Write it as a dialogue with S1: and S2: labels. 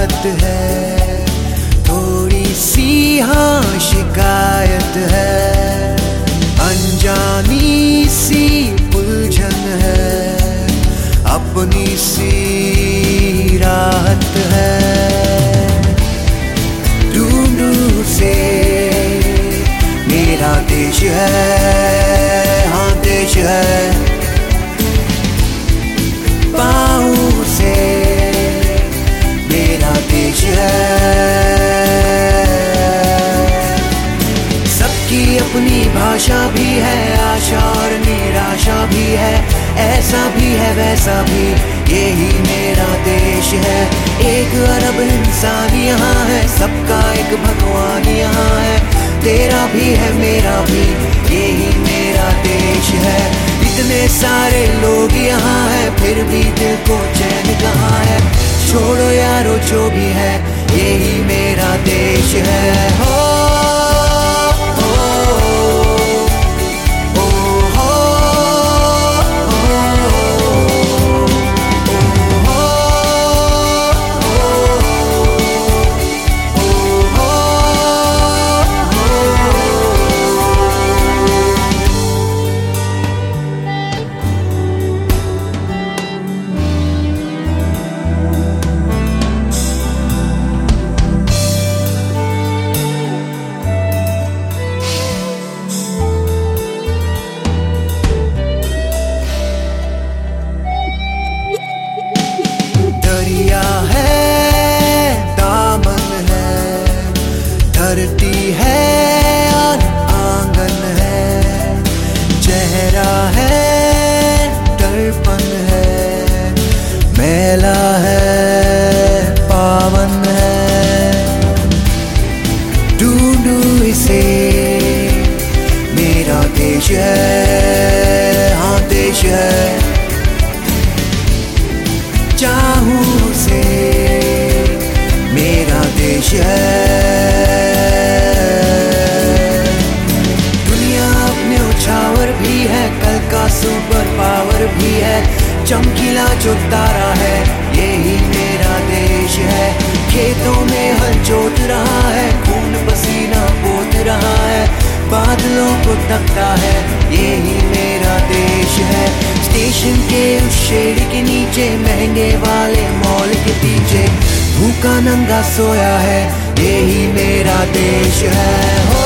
S1: चाहत है, थोड़ी सी हाँ शिकायत है, अनजानी सी उलझन है, अपनी सी राहत है। दूर दूर से मेरा देश है, हाँ देश है, बाहों से मेरा देश है। सबकी अपनी भाषा भी है, आशा और निराशा भी है, ऐसा भी है वैसा भी, यही मेरा देश है। एक अरब इंसान यहाँ है, सबका एक भगवान यहाँ है, तेरा भी है मेरा भी, यही मेरा देश है। इतने सारे लोग यहाँ है, फिर भी दिल को चैन कहाँ है, छोड़ो यारो जो भी है, यही मेरा देश है। हो धरती है और आंगन है, चेहरा है दर्पण है, मेला है पावन है, ढूंढू इसे मेरा देश है, हाँ देश है, चाहूं से मेरा देश है। कल का सुपर पावर भी है, चमकीला जो तारा है, यही मेरा देश है। खेतों में हल जोत रहा है, खून पसीना पोत रहा है, बादलों को तकता है, यही मेरा देश है। स्टेशन के उस शेड के नीचे, महंगे वाले मॉल के पीछे, भूखा नंगा सोया है, यही मेरा देश है।